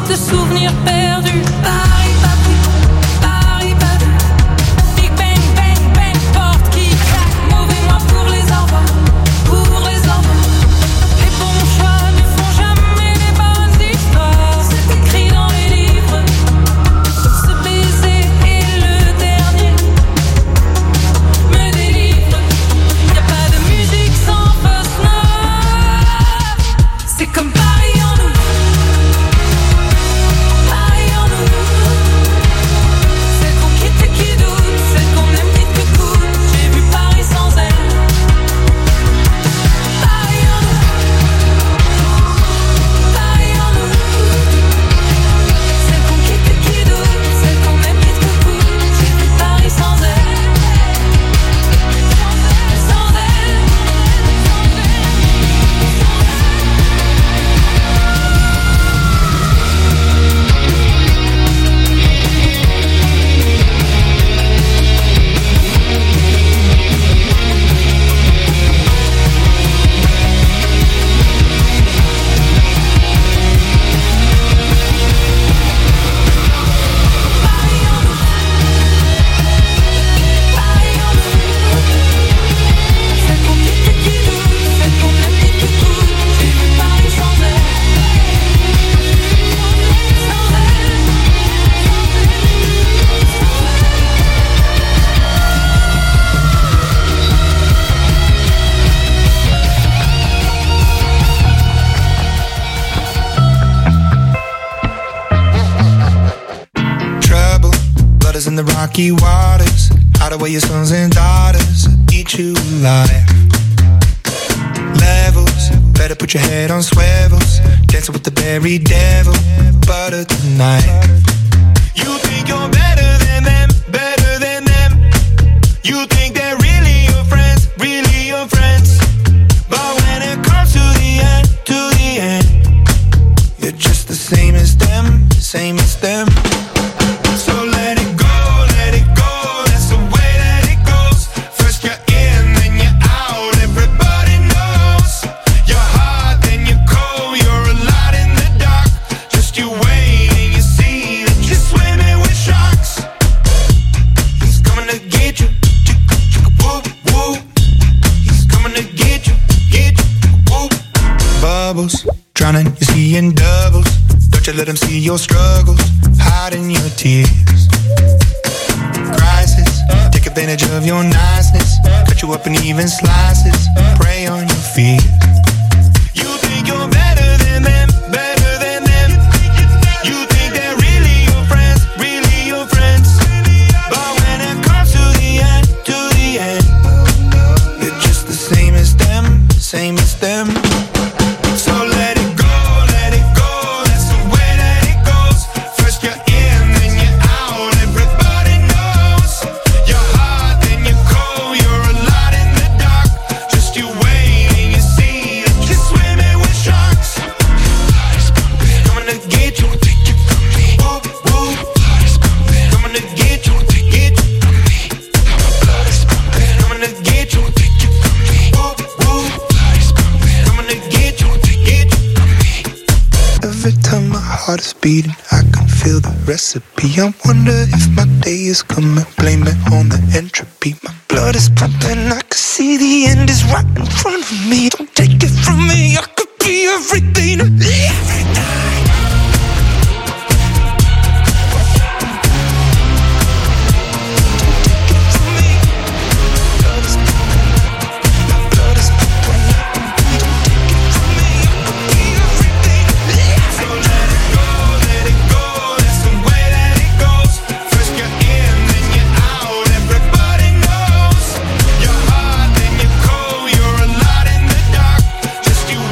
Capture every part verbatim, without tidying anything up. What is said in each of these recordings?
de souvenirs perdus. Paris pas vu, Paris pas vu. Big bang, bang, bang, porte qui claque. Mauvais mois pour les enfants, pour les enfants. Les bons choix ne font jamais les bonnes histoires. C'est écrit dans les livres. Ce baiser est le dernier. Me délivre. Y a pas de musique sans fausse note. C'est comme Paris en nous. Paris en nous. Celle qu'on quitte et qui doute, celle qu'on aime vite que coûte. J'ai vu Paris sans elle. Paris en nous. Paris en nous. Celle qu'on quitte et qui doute, celle qu'on aime vite que coûte. J'ai vu Paris sans elle. Sans elle. Celle qu'on quitte et qui doute, celle qu'on aime vite que coûte. J'ai vu Paris sans elle. Sans elle. Trouble, blood is in the rocky waters. Hide away your sons and daughters, eat you alive. Levels, better put your head on swivels. Dancing with the very devil, butter tonight. You think you're better than them, better than them. You think they're really your friends, really your friends. But when it comes to the end, to the end, you're just the same as them, same as them. So let it go, let it go, that's the way that it goes. First you're in, then you're out, everybody knows. You're hot, then you're cold, you're a lot in the dark. Just you wait and you see that you're swimming with sharks. He's coming to get you, chicka, chicka, whoop, whoop. He's coming to get you, get you, whoop. Bubbles, drowning, you're seeing doubles. Don't you let them see your struggles, hiding your tears. Crisis, take advantage of your niceness. Cut you up in even slices, prey on your fears. You think you're better than them, better than them. You think they're really your friends, really your friends. But when it comes to the end, to the end, you're just the same as them, same as them. So let it go, let it go, that's the way that it goes. First you're in, then you're out, everybody knows. You're hot, then you're cold, you're a lot in the dark. Just you wait and you see that you're swimming with sharks. Coming to get you, take you from me. Whoop, whoop. Coming to get you, take it from me. Coming to get you, take you from me. Whoop, whoop. Coming to get you, take it from me. Every time my heart is beating, I can feel the recipe. I wonder if my day is coming. Blame it on the entropy. My blood is pumping. I can see the end is right in front of me. Don't take it from me. I could be everything. Everything. Just you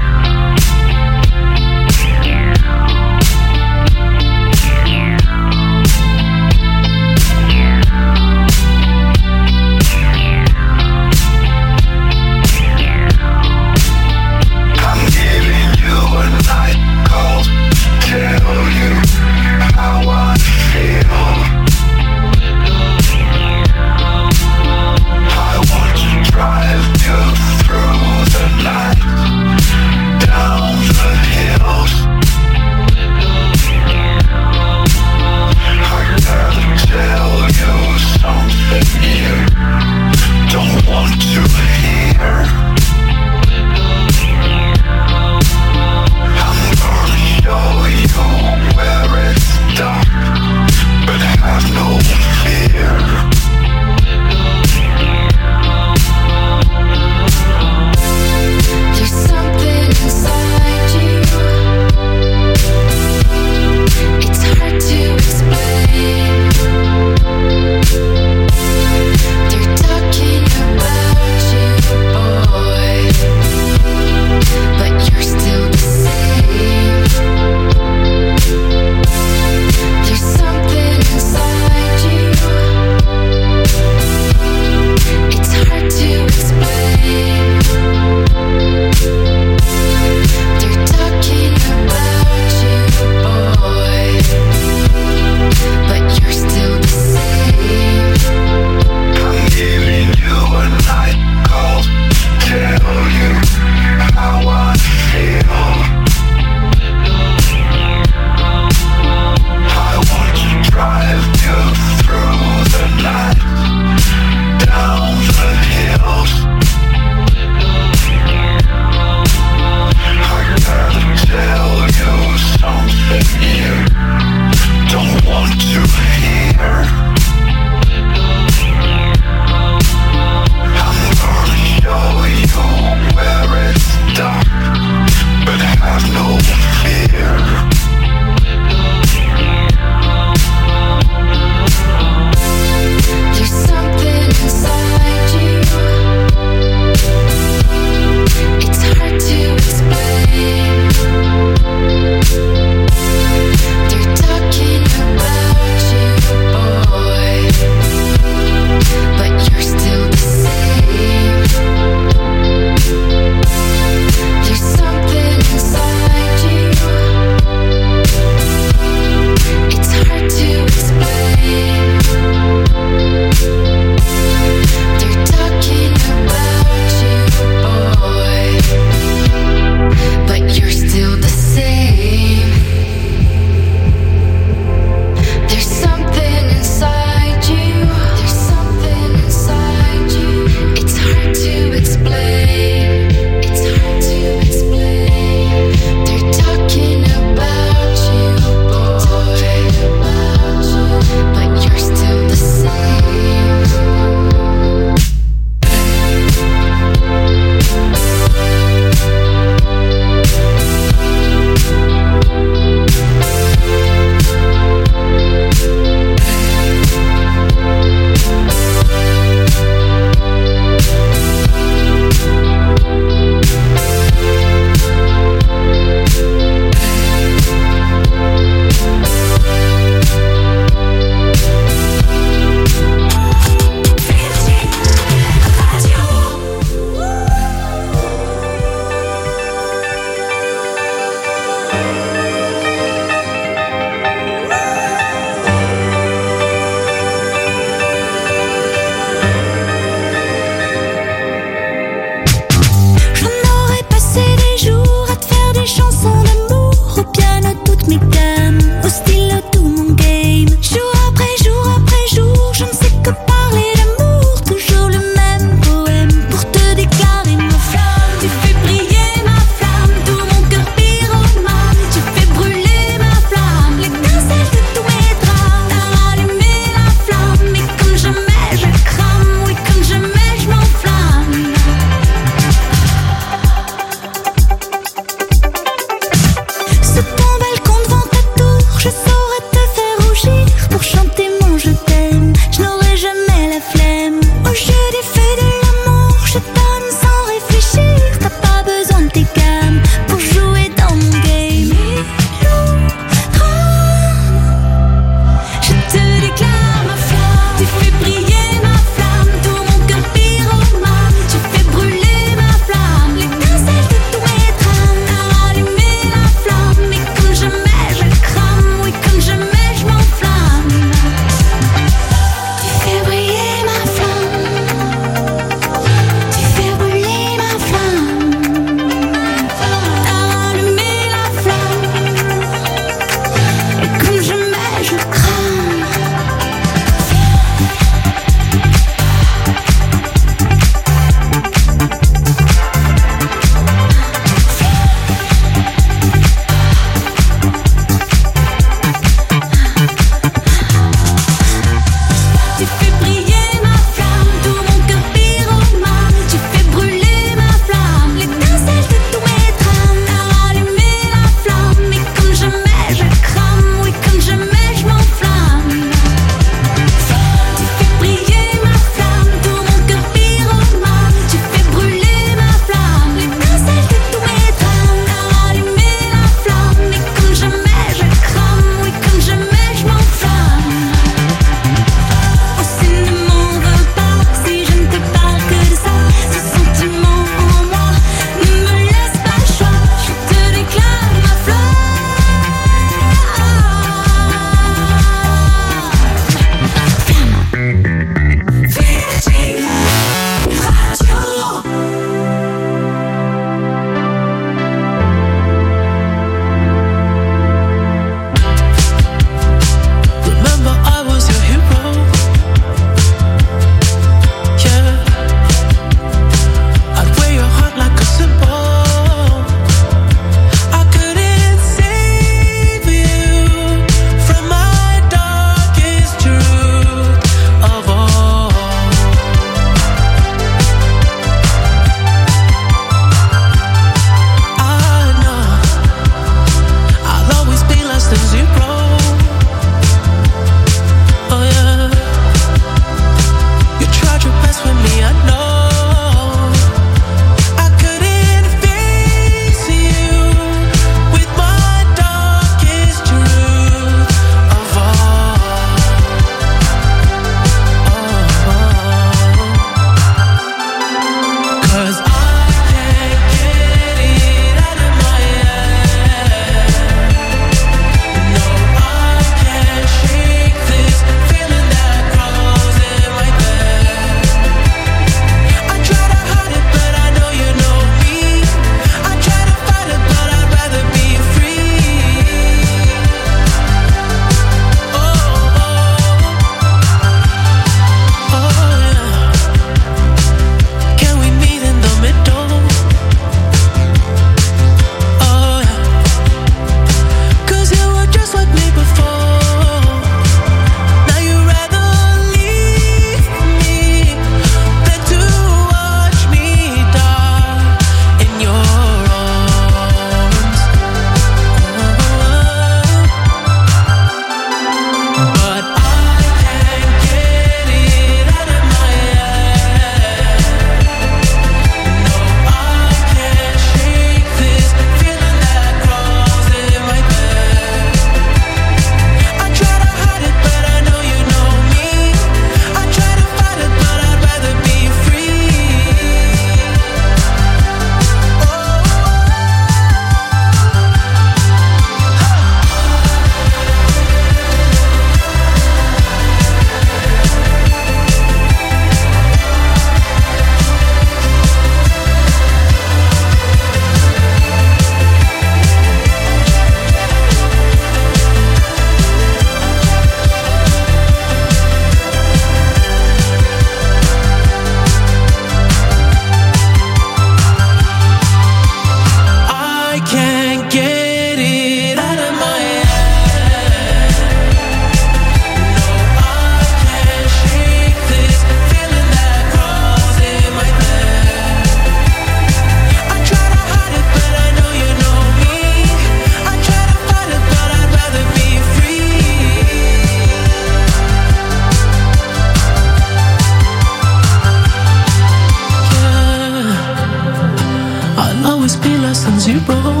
zero.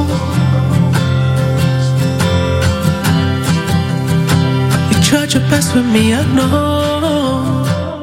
You tried your best with me, I know.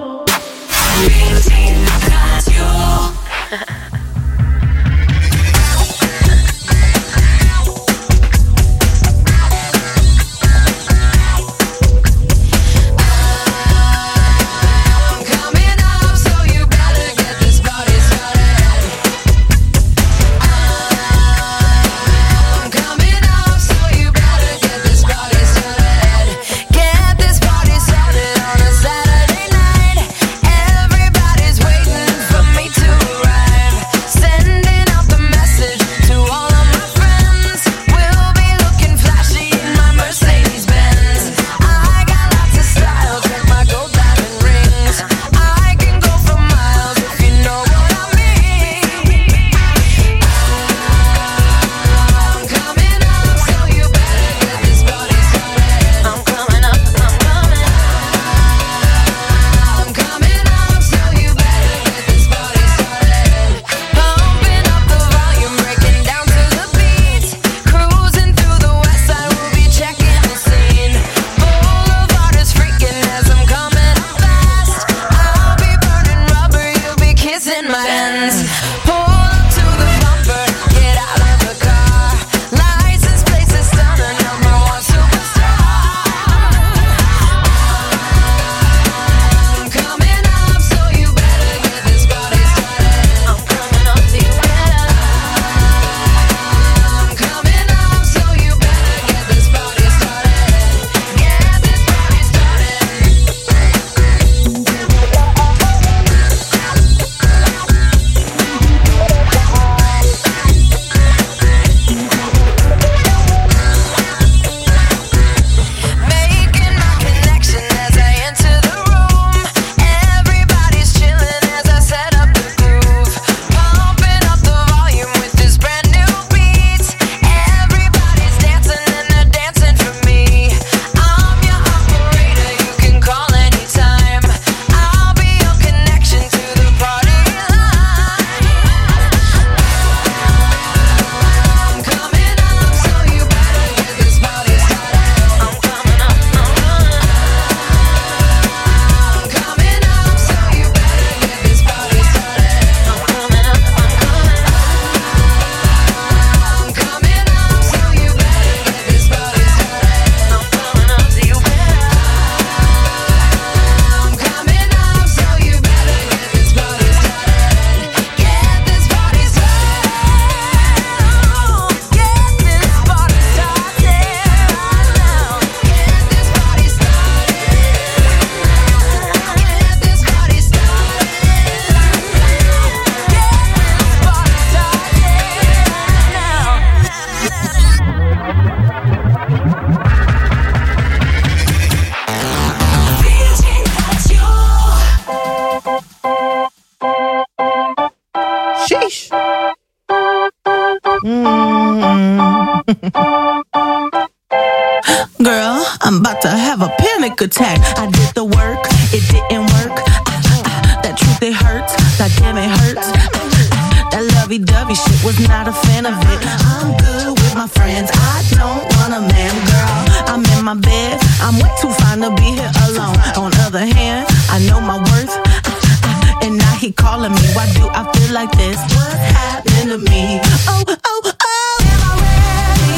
Girl, I'm about to have a panic attack. I did the work, it didn't work. Ah, ah, that truth, it hurts. God damn, it hurts. Ah, ah, that lovey-dovey shit, was not a fan of it. I'm good with my friends, I don't want a man, girl. I'm in my bed, I'm way too fine to be here alone. On the other hand, I know my worth. Ah, ah, and now he calling me. Why do I feel like this? What's happening to me? Oh, oh, oh. Am I ready?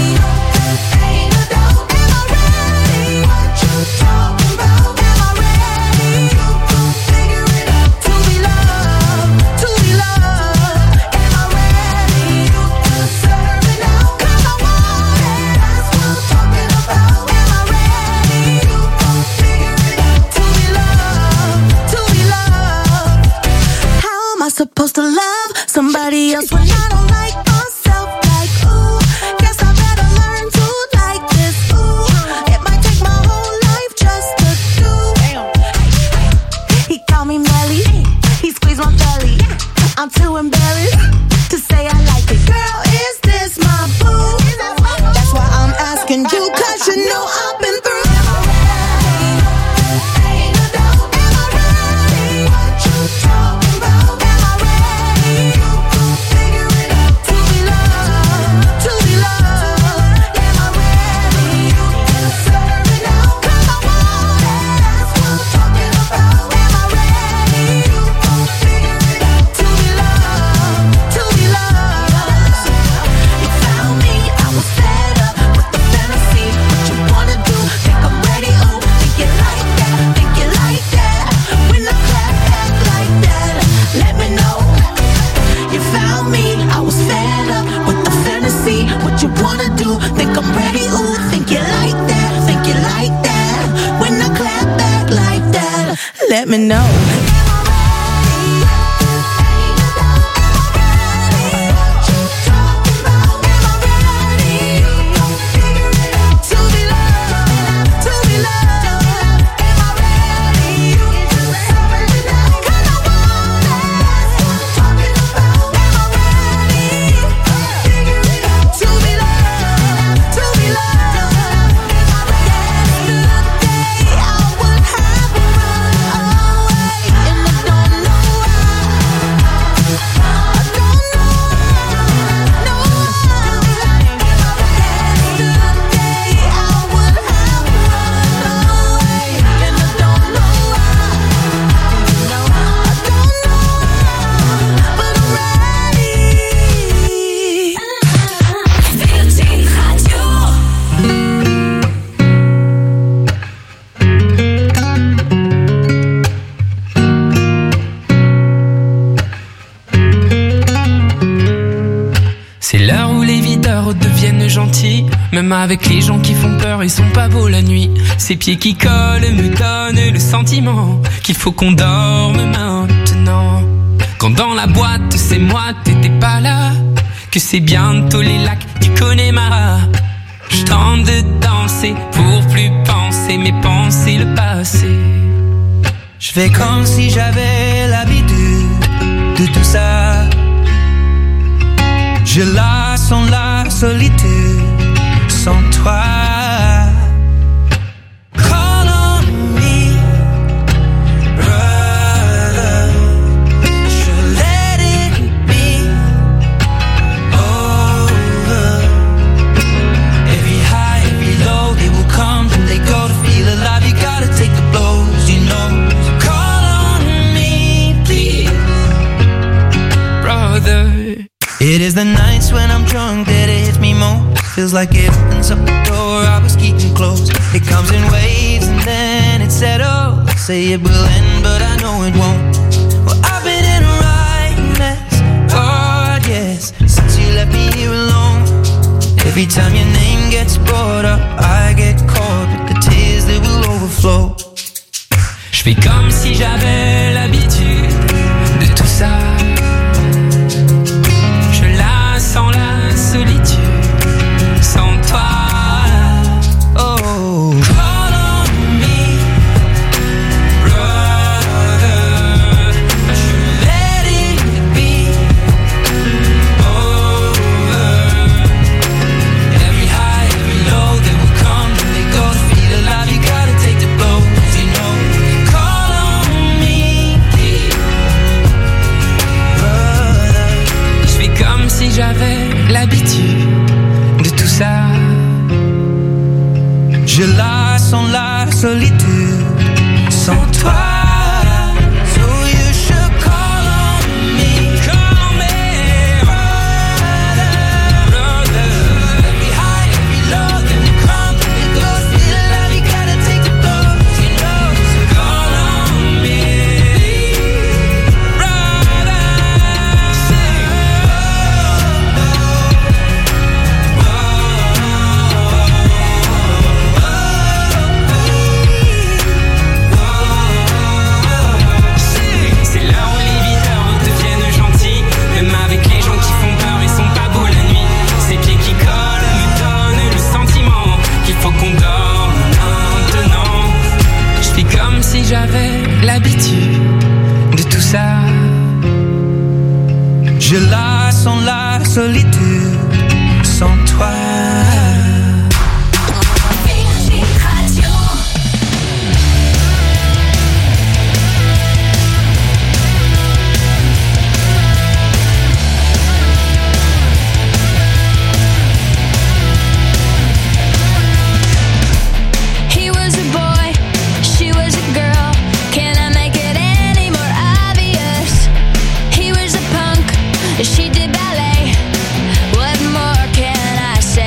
Ain't no doubt. Am I ready? What you talking about? Am I ready? You gon' figure it out. To be loved, to be loved. Am I ready? You deserve it now. 'Cause I want it. That's what I'm talking about. Am I ready? You gon' figure it out. To be loved, to be loved. How am I supposed to love somebody else when I don't like myself? Like, ooh, guess I better learn to like this. Ooh, it might take my whole life just to do. He called me Melly, he squeezed my belly. I'm too embarrassed to say I like it. Girl, is this my boo? That's why I'm asking you, 'cause you know I've been through. Am I ready? Ain't no doubt. Am I ready? What you talking about? Am I ready? You gon' figure it out. To be loved, deviennent gentils. Même avec les gens qui font peur, ils sont pas beaux la nuit. Ces pieds qui collent me donnent le sentiment qu'il faut qu'on dorme maintenant. Quand dans la boîte c'est moi, t'étais pas là. Que c'est bientôt les lacs du Connemara. Je tente de danser pour plus penser, mais penser le passé. Je fais comme si j'avais l'habitude de tout ça. Je la sens la solitude sans toi. Call on me, brother. Should let it be over. Every high, every low, they will come and they go. To feel alive, you gotta take the blows, you know. So call on me, please, brother. It is the nights when I'm drunk that it hits me more. Feels like it opens up the door I was keeping closed. It comes in waves and then it settles. Say it will end but I know it won't. Well, I've been in a right mess, God yes, since you left me here alone. Every time your name gets brought up, I get caught with the tears that will overflow. Je fais comme si j'avais l'habitude de tout ça. Sans la solitude, sans toi. Oh, call on me, brother. should let it be over. Every high, every low, they will come and they go. To feel alive, you gotta take the blows, you know. Call on me, brother. Je fais comme si j'avais l'habitude de tout ça. Je la sens la solitude sans toi. So you should call on me, call on me, brother, brother. Every high, every low, then we come, then we go. Feel alive, you gotta take the blows, you know. So Call on me, brother. c'est là où les videurs deviennent gentils. Même avec les gens qui font peur, ils sont pas beaux la nuit. Ces pieds qui collent me donnent le sentiment qu'il faut qu'on dorme maintenant. Je fais comme si j'avais l'habitude de tout ça. Je la sens la solitude sans toi. He was a boy, she was a girl. Can I make it any more obvious? He was a punk, she did ballet. What more can I say?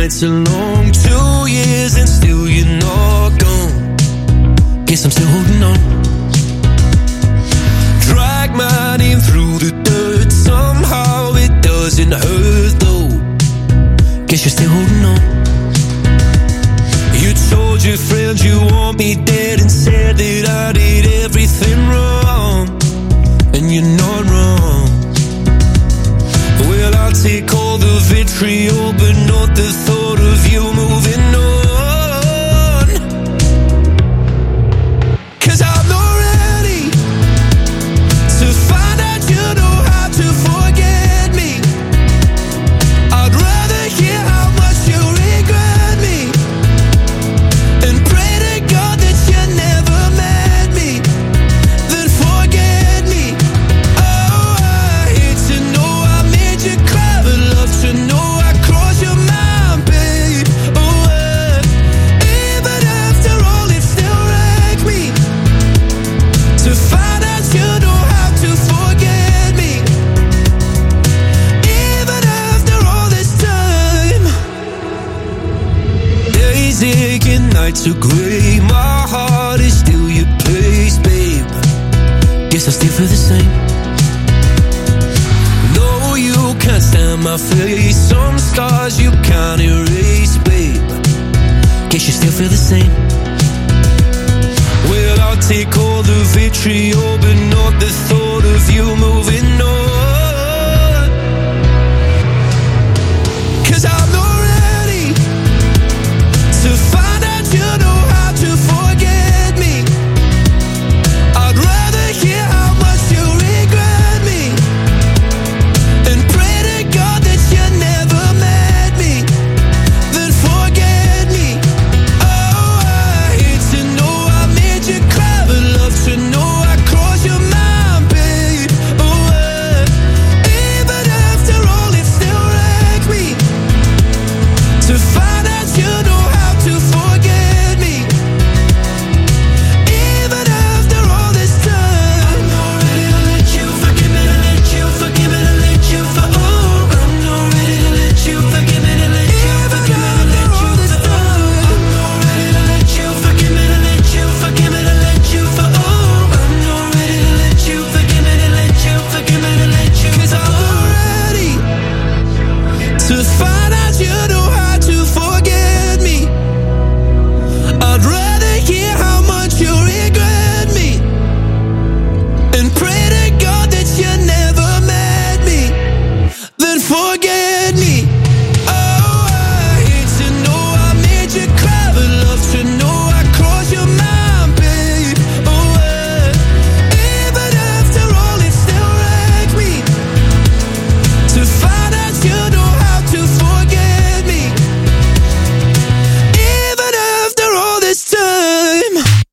nights are long, two years and still you're not gone. Guess I'm still holding on. Drag my name through the dirt, somehow it doesn't hurt though. Guess you're still holding on. You told your friends you want me dead and said that I did everything wrong. And you're not wrong. Well, I'll take all the vitriol, but not the thought of you moving on. 'Cause I'm not ready to find out you know how to forget me. I'd rather hear how much you regret me and pray to God that you never met me, then forget me. Oh, I hate to know I made you cry, but love to know I crossed your mind, babe. Oh, uh, even after all, it still wrecked me to find out you know how to forget me. Even after all this time, days aching, nights are grey, my heart is still your place, babe. Guess I still feel the same. No, you can't stand my face, some scars you can't erase, babe. Guess you still feel the same. Well, I'll take all the vitriol, but not the thought of you moving on. 'Cause I'm not ready to find out you know how to forget me. I'd rather hear how much you regret me and pray to God that you never met me, then forget me. Oh, I hate to know I made you cry, but love to know I crossed your mind, babe. Oh, uh, even after all, it still wrecked me to find out you know how to forget me. Even after all this time, I'm not ready to let you forgive me, to let you forgive me, to let you for oh, I'm not ready to let you forgive me, to let you forgive me, to let you this time. I'm not ready to let you forgive me, to let you forgive me, to let you for oh, I'm not ready to let you forgive me, to let you forgive me, to let you. 'Cause I'm not ready to find out you know how to forget me. I'd rather hear how much you regret me and pray to God that you never met me, then forget me. Oh, I hate to know I made you cry, but love to know I crossed your mind, babe. Oh, uh, even after all, it still wrecked me to find out you know how to forget me. Even after all this time.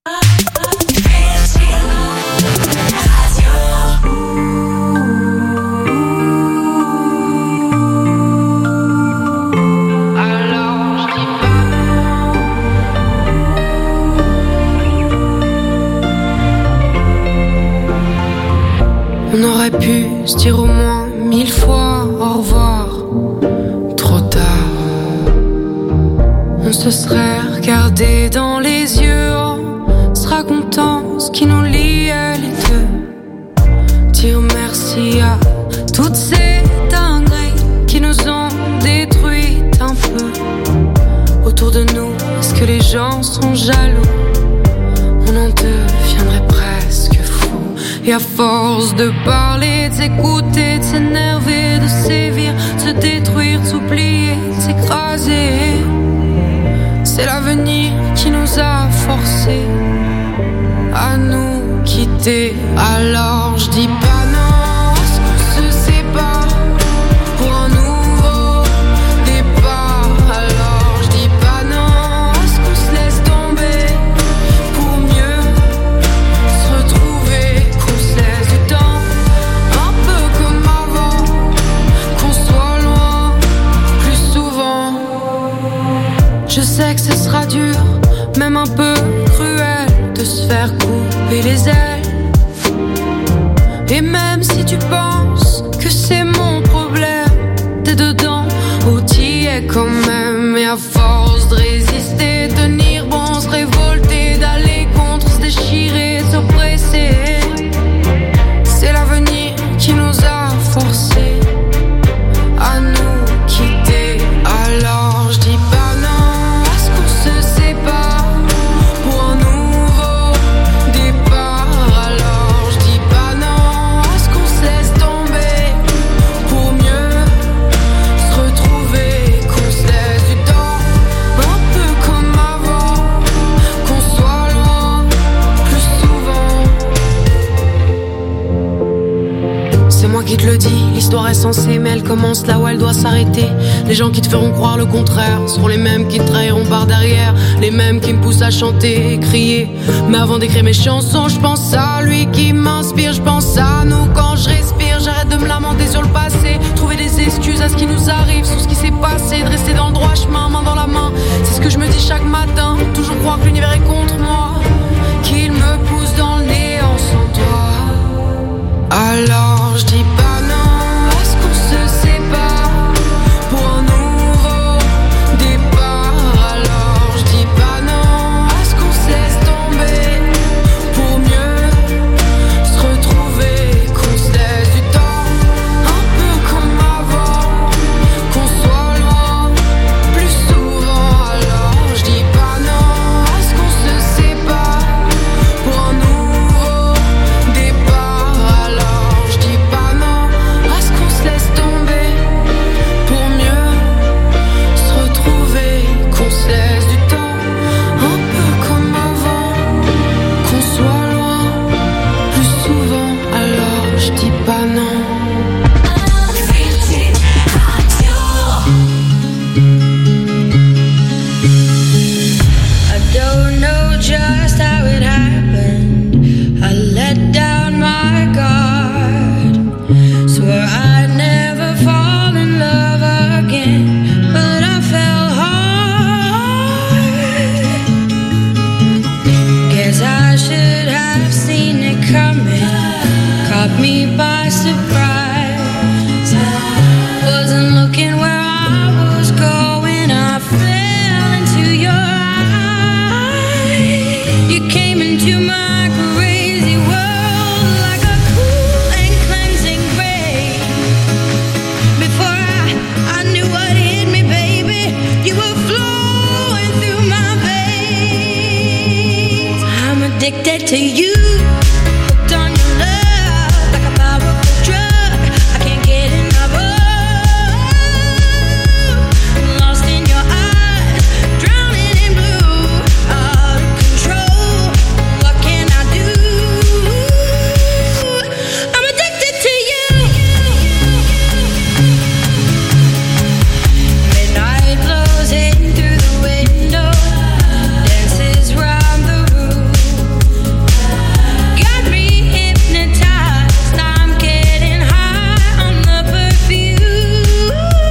On aurait pu se dire au moins mille fois au revoir. Trop tard. On se serait regardé dans les yeux en se racontant ce qui nous liait les deux. Dire merci à toutes ces dingueries qui nous ont détruites un peu. Autour de nous, est-ce que les gens sont jaloux? On en deviendrait presque fou. Et à force de parler, de s'écouter, de s'énerver, de sévir, de se détruire, de s'oublier, de s'écraser, c'est l'avenir qui nous a forcés à nous quitter. Alors je dis pas non, est-ce qu'on se sépare pour un nouveau départ? Alors je dis pas non, est-ce qu'on se laisse tomber pour mieux se retrouver, qu'on se laisse du temps, un peu comme avant, qu'on soit loin plus souvent. Je sais que ce sera dur, même un peu cruel, de se faire couper les ailes. Et même si tu penses que c'est mon problème, t'es dedans ou t'y es quand même. Et à force de résister, tenir bon, se révolter, d'aller contre, se déchirer, s'oppresser. C'est l'avenir qui nous a forcés à nous quitter. Alors je dis pas non à ce qu'on se sépare pour un nouveau départ. Alors je dis pas non à ce qu'on se laisse tomber pour mieux se retrouver, qu'on se laisse du temps un peu comme avant, qu'on soit loin plus souvent. C'est moi qui te le dis, l'histoire est censée, mais elle commence là où elle doit s'arrêter. Les gens qui te feront croire le contraire seront les mêmes qui te trahiront par derrière, les mêmes qui me poussent à chanter et crier. Mais avant d'écrire mes chansons, je pense à lui qui m'inspire, je pense à nous quand je respire. J'arrête de me lamenter sur le passé, trouver des excuses à ce qui nous arrive, sur ce qui s'est passé, de rester dans le droit chemin, main dans la main. C'est ce que je me dis chaque matin, toujours croire que l'univers est contre moi, qu'il me pousse dans le néant sans toi. Alors je dis pas non à ce qu'on se sépare pour un nouveau départ. Alors je dis pas non à ce qu'on se laisse tomber pour mieux se retrouver, qu'on se laisse du temps un peu comme avant, qu'on soit loin plus souvent. Alors je dis pas non à ce qu'on se sépare pour un nouveau départ. Alors je dis pas non à ce qu'on se laisse tomber pour mieux se retrouver, qu'on se laisse du temps un peu comme avant, qu'on soit loin plus souvent. Alors je dis pas non. I don't know just how it happened. I let down my guard. Swore I'd never fall in love again, but I fell hard. Guess I should have seen it coming. Caught me by surprise. Wasn't looking where I was going. I fell into your eyes. You came into my crazy world like a cool and cleansing rain. Before I, I knew what hit me, baby, you were flowing through my veins. I'm addicted to you, hooked on your love like a powerful drug. I can't get enough of. Lost in your eyes, drowning in blue, out of control. What can I do? I'm addicted to you. Midnight glows in through the window, dances round the room. Got me hypnotized, I'm getting high on the perfume.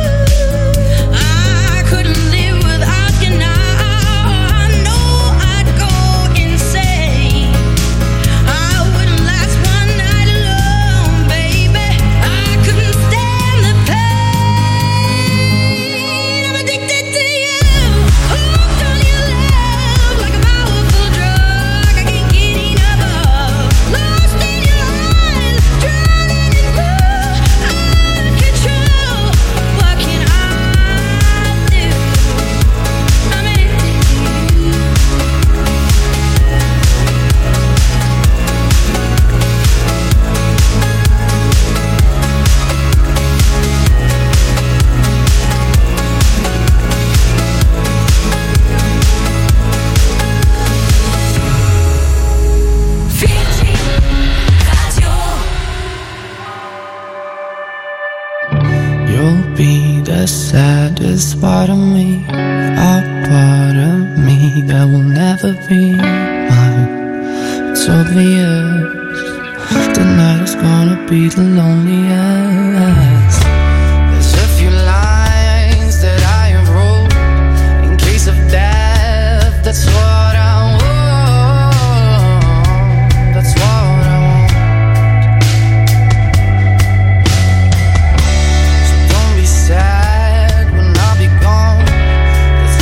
I couldn't live without you now. I know I'd go insane. I wouldn't last one night alone, baby. I couldn't stand the pain. I'm addicted to you, hooked on your love like a powerful drug. I can't get enough of. Lost in your eyes, drowning in blue, out of control. What can I do? I'm addicted to you. You'll be the saddest part of me, a part of me that will never be mine. It's obvious tonight is gonna be the loneliest. There's a few lines that I have wrote in case of death. That's what I want. That's what I want. So don't be sad when I'll be gone.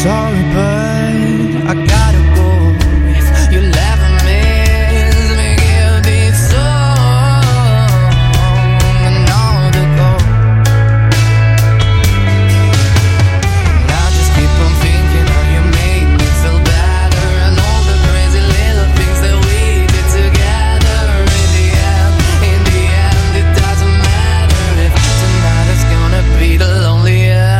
sorry, but I gotta go. If you never miss me, give this song another go. And I just keep on thinking how you made me feel better, and all the crazy little things that we did together. In the end, in the end, it doesn't matter if tonight is gonna be the loneliest.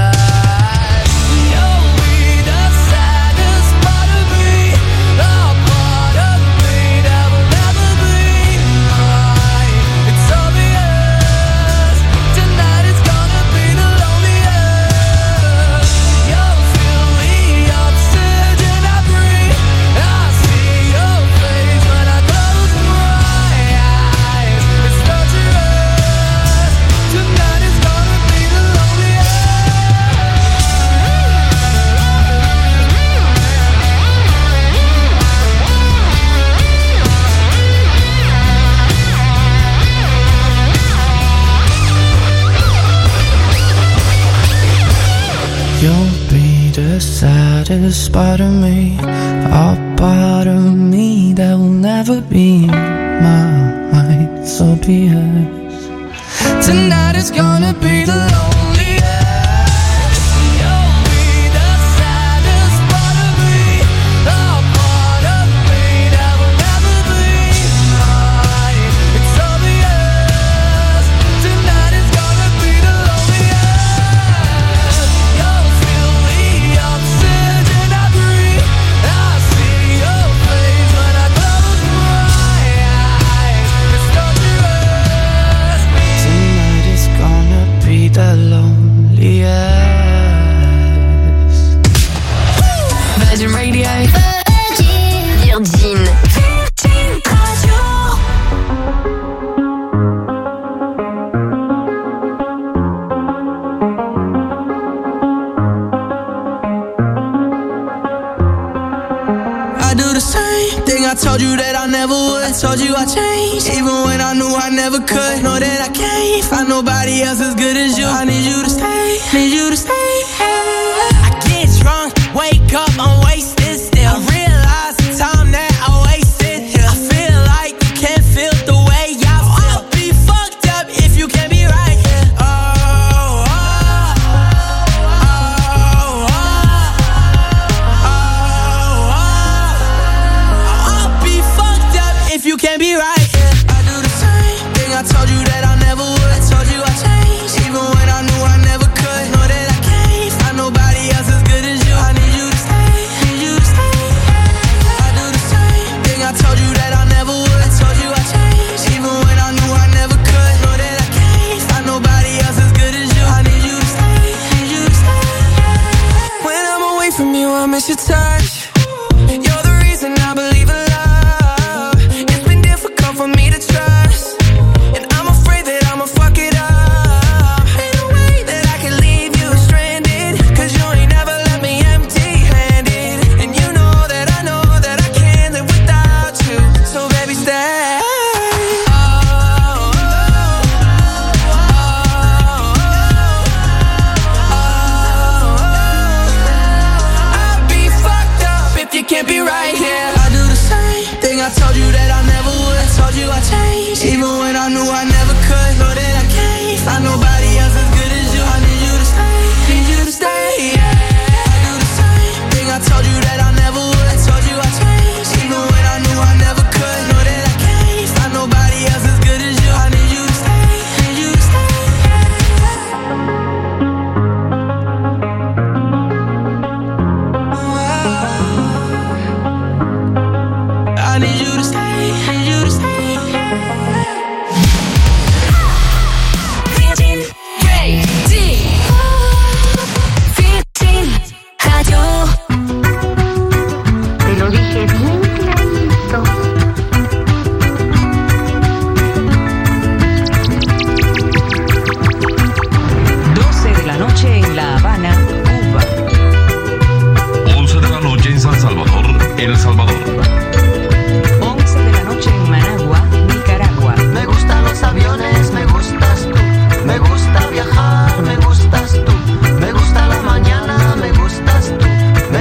You'll be the saddest part of me, a part of me that will never be mine. So be it. Tonight is gonna be the loneliest. You'll be the saddest part of me, a part of me that will never be mine. It's obvious. Tonight is gonna be the loneliest. The loneliest. Virgin Radio. Virgin. Virgin. Virgin Radio. I do the same thing I told you that I never would. I told you I changed, even when I knew I never could. Know that I can't find nobody else as good as you. I need you to stay, need you to stay. I get drunk, wake up, I'm wasted still. I realize the time that I wasted here. I feel like you can't feel the way I feel. I'll be fucked up if you can't be right here. Oh, oh, oh, oh, oh, oh. I'll be fucked up if you can't be right here. I do the same thing I told you that I never would. I told you I changed, even when I knew I never could. Know that I can't find nobody else as good as you. I need you to stay, need you to stay. I do the same thing I told you that I never would. I told you I changed, even when I knew I never could. Know that I can't find nobody else as good as you. I need you to stay, need you to stay. When I'm away from you, I miss your touch. You're the reason I believe in love. It's been difficult for me to trust, and I'm afraid that I'ma fuck it up. Ain't no way that I can leave you stranded, cause you ain't never left me empty-handed. And you know that I know that I can't live without you. So baby, stay. Oh, oh, oh, oh, oh. I'll be fucked up if you can't be right here. I do the same thing I told you that I never would. I told you I changed, even when I knew I never could. Know that I can't find nobody else as good as you. I need you to stay, need you to stay. I do the same thing I told you that I never would. I told you I changed, even when I knew I never could. Know that I can't find nobody else as good as you. I need you to stay, need you to stay. I need you to stay, need you to stay. Virgin Radio. Virgin Radio. Te lo dije bien clarito. doce de la noche en La Habana, Cuba. once de la noche en San Salvador, El Salvador. once de la noche en Managua, Nicaragua. Me gustan los aviones, me gustas tú. Me gusta viajar, me gustas tú. Me gusta la mañana, me gustas tú. Me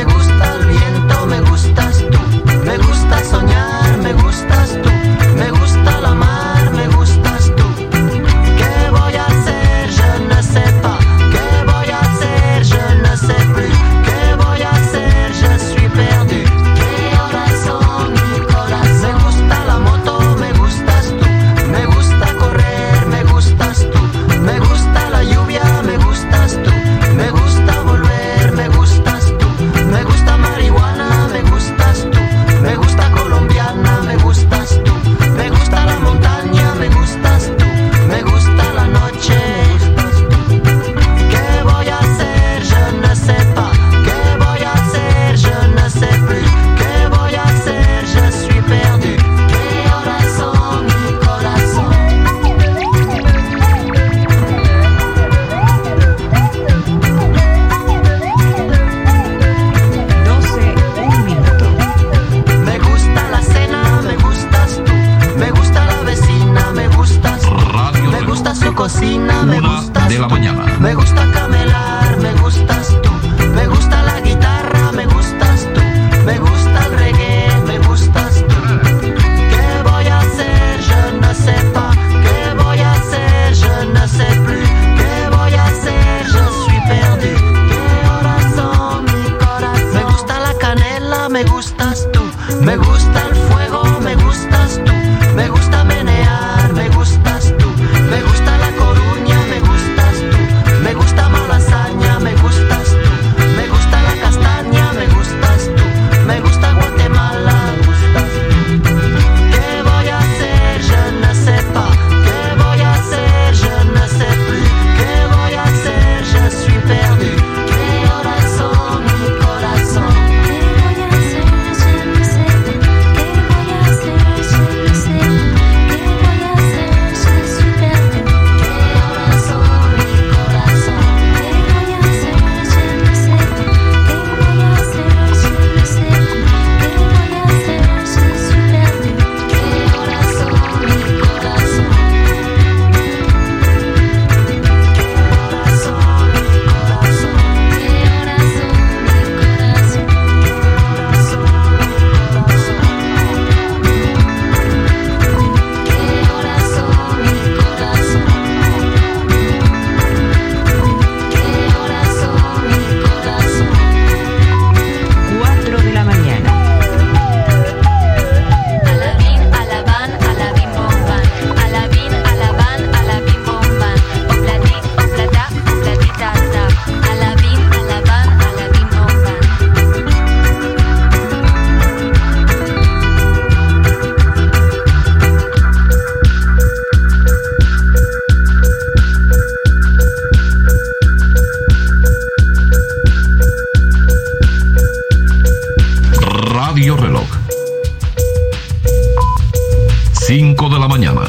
la mañana.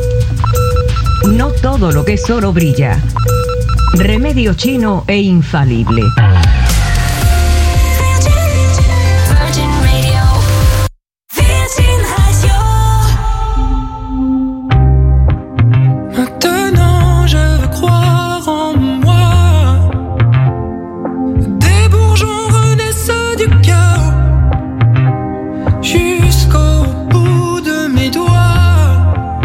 No todo lo que es oro brilla. Remedio chino e infalible. Virgin Radio. Virgin Radio. Maintenant je veux croire en moi. Des bourgeons renaissent du chaos jusqu'au bout de mes doigts.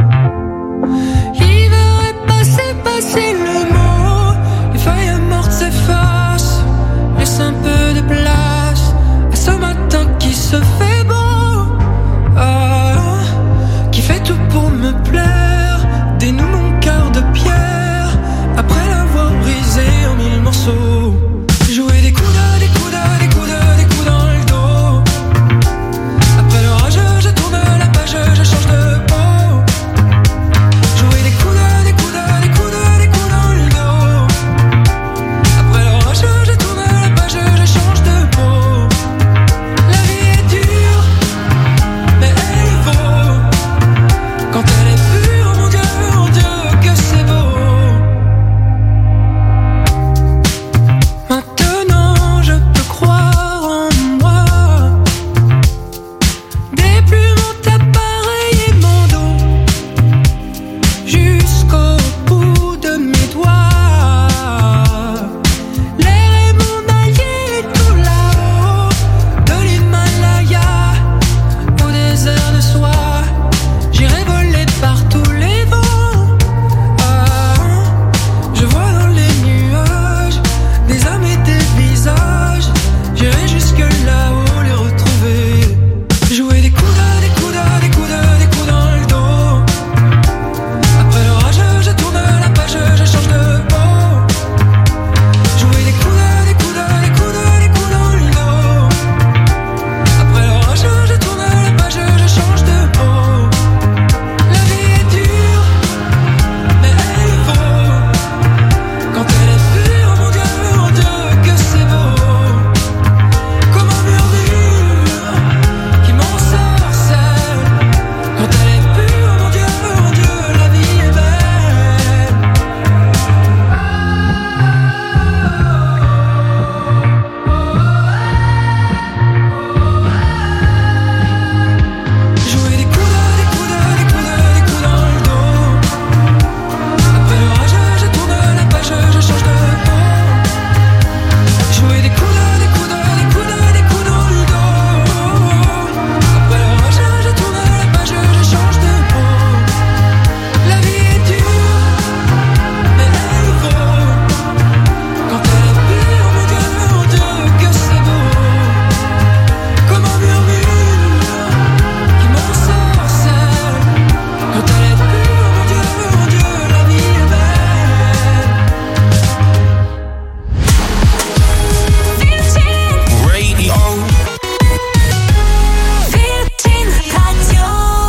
L'hiver est passé, passé le mot. Les feuilles mortes s'effacent, laisse un peu de place à ce matin qui se fait beau, ah, qui fait tout pour me plaire. Dénoue mon cœur de pierre après l'avoir brisé en mille morceaux. Jouer des coups de, des coups de, des coups de, des coups dans le dos. Après l'orage, je tourne la page, je change de peau. Jouer des coups de, des coups de, des coups de, des coups dans le dos. Après l'orage, je tourne la page, je change de peau. La vie est dure, mais elle vaut. Quand elle est pure, mon Dieu, mon Dieu, que c'est beau. Maintenant je peux croire en moi. Des plumes ont appareillé mon dos jusqu'au bout de mes doigts. L'air est mon allié tout là-haut, de l'Himalaya au désert de soie. J'irai voler par tous les vents. Ah, je vois dans les nuages des âmes et des visages. J'irai jusque là-haut les retrouver. Jouer des coups de, des coups de, des coups de, des coups dans le dos. Après l'orage, je tourne la page, je change de peau. Jouer des coups de, des coups de, des coups de, des coups dans le dos. Après l'orage, je tourne la page, je change de peau. La vie est dure, mais elle vaut. Quand elle est pure, mon Dieu, mon Dieu, que c'est beau. Comme un murmure qui m'ensorcelle. Quand elle est pure, mon Dieu, mon Dieu, la vie est belle. Jouer des coups de, des coups de, des coups de, des coups dans le dos. Après l'orage, je tourne la page, je change de peau. Jouer des coups de, des coups de, des coups de, des coups dans le dos. Après l'orage, je tourne la page, je change de peau. La vie est dure, mais elle vaut. Quand elle est pure, mon Dieu, mon Dieu, que c'est beau. Comme un murmure qui m'ensorcelle. Quand elle est pure, mon Dieu, mon Dieu, la vie est belle. Radio. Virgin Radio.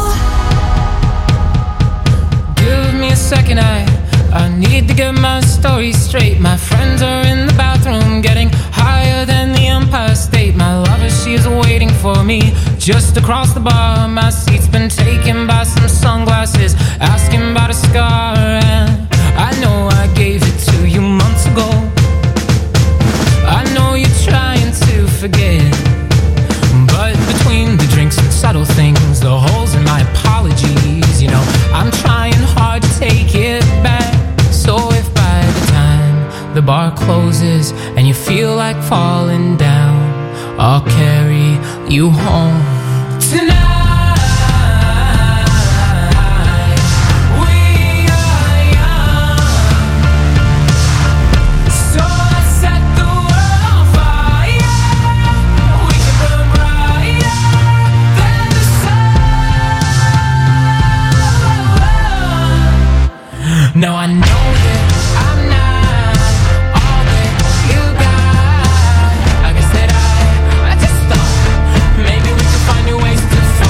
Give me a second, I I need to get my story straight. My friends are in the bathroom, getting higher than the Empire State. My lover, she is waiting for me just across the bar. My seat's been taken by some sunglasses, asking about a scar. And I know I gave it to you months ago. I know you're trying to forget, but between the drinks and subtle things, the holes in my apologies, you know, I'm trying hard to take it back. So if by the time the bar closes and you feel like falling down, I'll carry you home tonight. We are young, so let's set the world on fire. We can burn brighter than the sun. Now I know that I'm not all that you got. I guess that I, I just thought maybe we could find new ways to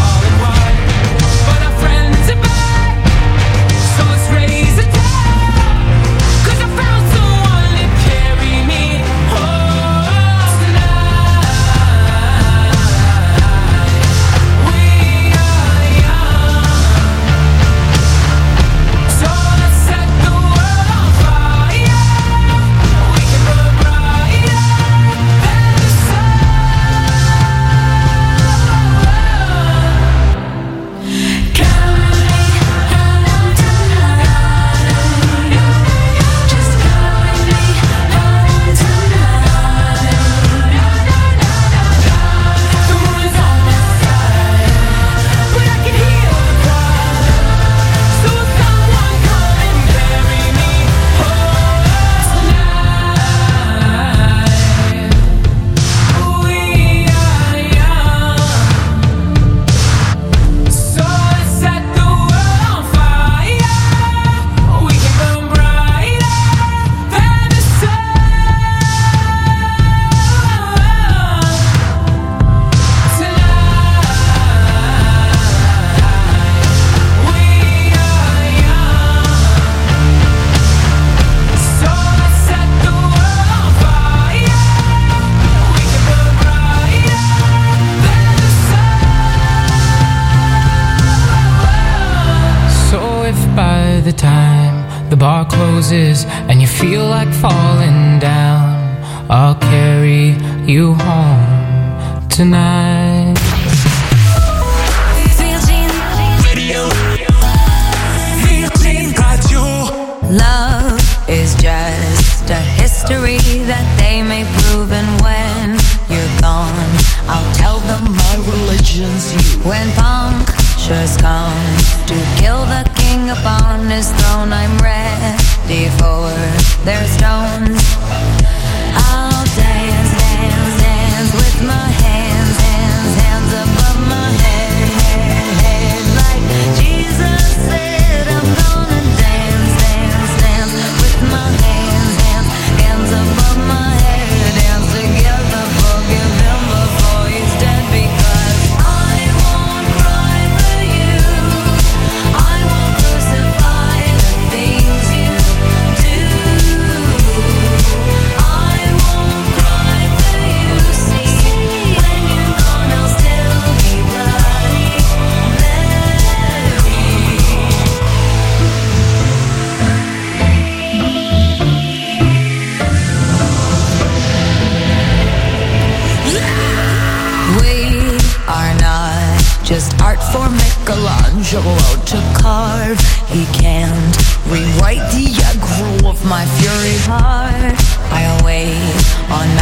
you home tonight. Love is just a history that they may prove, and when you're gone, I'll tell them my religion's you. When punctures come to kill the king upon his throne, I'm ready for their stones. I'll dance, dance, dance with my hands, hands, hands above my head, head, head, like Jesus said. I'm gonna dance, dance, dance with my hands, hands, hands above my head, dance together, forgive him before he's dead, because I won't cry for you, I won't crucify the things you do, I won't cry for you, see, when you're gone I'll still be bloody We are not just art for Michelangelo to carve. He can't rewrite the aggro of my fury heart. I await on